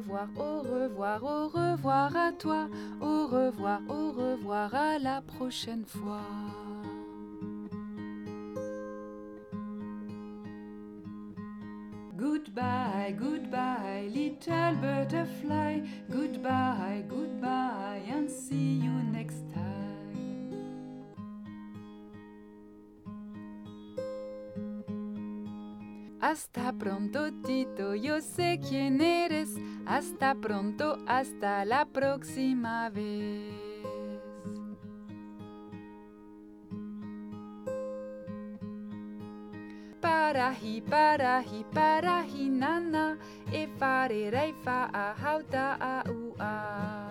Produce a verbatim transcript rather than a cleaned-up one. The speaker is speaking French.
revoir, au revoir, au revoir à toi. Au revoir, au revoir, à la prochaine fois. Goodbye, goodbye, little butterfly. Goodbye, goodbye, and see you next time. Hasta pronto, Tito, yo sé quién eres. Hasta pronto, hasta la próxima vez. Parahi, parahi, parahi, nana. E farerei fa a hauta a ua.